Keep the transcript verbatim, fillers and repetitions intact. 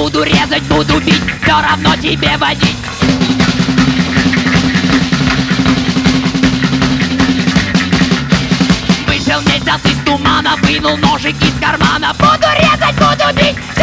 буду резать, буду бить, все равно тебе водить. Вышел месяц из тумана, вынул ножик из кармана. Буду резать, буду бить,